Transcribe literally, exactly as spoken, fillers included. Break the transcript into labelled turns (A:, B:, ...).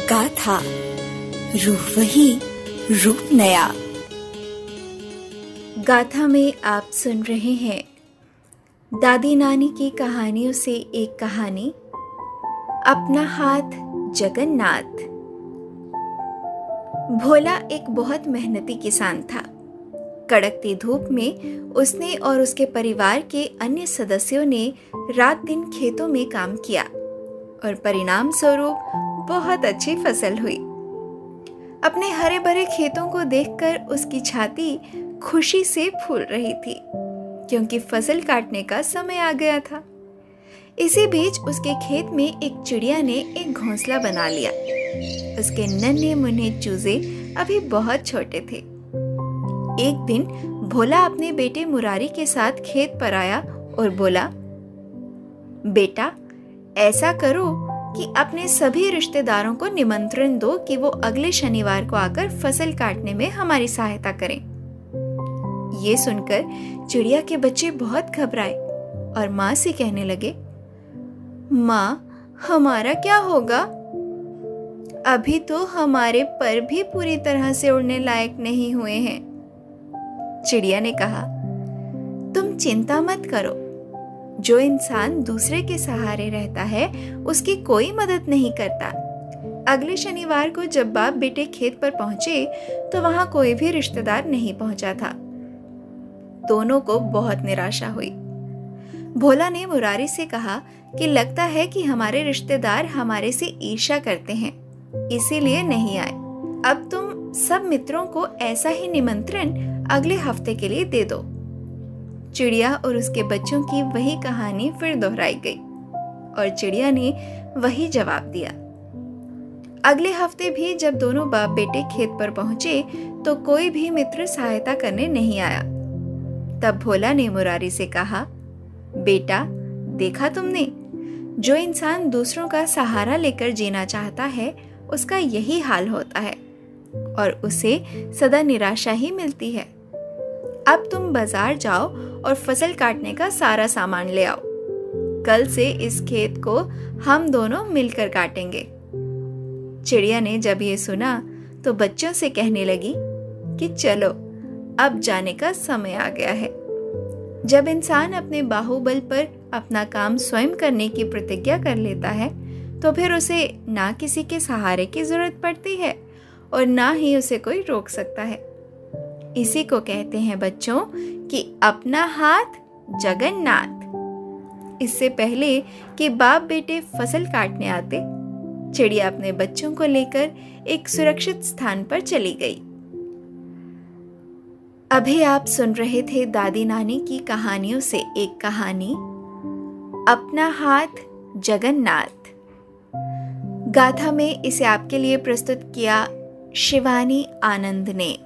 A: गाथा, रूह वही, रूप नया। गाथा में आप सुन रहे हैं दादी नानी की कहानियों से एक कहानी, अपना हाथ जगन्नाथ। भोला एक बहुत मेहनती किसान था। कड़कती धूप में उसने और उसके परिवार के अन्य सदस्यों ने रात दिन खेतों में काम किया और परिणाम स्वरूप बहुत अच्छी फसल हुई। अपने हरे भरे खेतों को देखकर उसकी छाती खुशी से फूल रही थी, क्योंकि फसल काटने का समय आ गया था। इसी बीच उसके खेत में एक चिड़िया ने एक घोंसला बना लिया। उसके नन्हे मुन्ने चूजे अभी बहुत छोटे थे। एक दिन भोला अपने बेटे मुरारी के साथ खेत पर आया और बोला, बेटा, ऐसा करो कि अपने सभी रिश्तेदारों को निमंत्रण दो कि वो अगले शनिवार को आकर फसल काटने में हमारी सहायता करें। ये सुनकर चिड़िया के बच्चे बहुत घबराए और माँ से कहने लगे, माँ, हमारा क्या होगा? अभी तो हमारे पर भी पूरी तरह से उड़ने लायक नहीं हुए हैं। चिड़िया ने कहा, तुम चिंता मत करो। जो इंसान दूसरे के सहारे रहता है, उसकी कोई मदद नहीं करता। अगले शनिवार को जब बाप बेटे खेत पर पहुंचे तो वहां कोई भी रिश्तेदार नहीं पहुंचा था। दोनों को बहुत निराशा हुई। भोला ने मुरारी से कहा कि लगता है कि हमारे रिश्तेदार हमारे से ईर्ष्या करते हैं, इसीलिए नहीं आए। अब तुम सब मित्रों को ऐसा ही निमंत्रण अगले हफ्ते के लिए दे दो। चिड़िया और उसके बच्चों की वही कहानी फिर दोहराई गई और चिड़िया ने वही जवाब दिया। अगले हफ्ते भी जब दोनों बाप बेटे खेत पर पहुंचे तो कोई भी मित्र सहायता करने नहीं आया। तब भोला ने मुरारी से कहा, बेटा, देखा तुमने, जो इंसान दूसरों का सहारा लेकर जीना चाहता है, उसका यही हाल होता है और उसे सदा निराशा ही मिलती है। अब तुम बाजार जाओ और फसल काटने का सारा सामान ले आओ। कल से इस खेत को हम दोनों मिलकर काटेंगे। चिड़िया ने जब ये सुना तो बच्चों से कहने लगी कि चलो, अब जाने का समय आ गया है। जब इंसान अपने बाहुबल पर अपना काम स्वयं करने की प्रतिज्ञा कर लेता है तो फिर उसे ना किसी के सहारे की जरूरत पड़ती है और ना ही उसे कोई रोक सकता है। इसी को कहते हैं बच्चों कि अपना हाथ जगन्नाथ। इससे पहले कि बाप बेटे फसल काटने आते, चिड़िया अपने बच्चों को लेकर एक सुरक्षित स्थान पर चली गई। अभी आप सुन रहे थे दादी नानी की कहानियों से एक कहानी, अपना हाथ जगन्नाथ। गाथा में इसे आपके लिए प्रस्तुत किया शिवानी आनंद ने।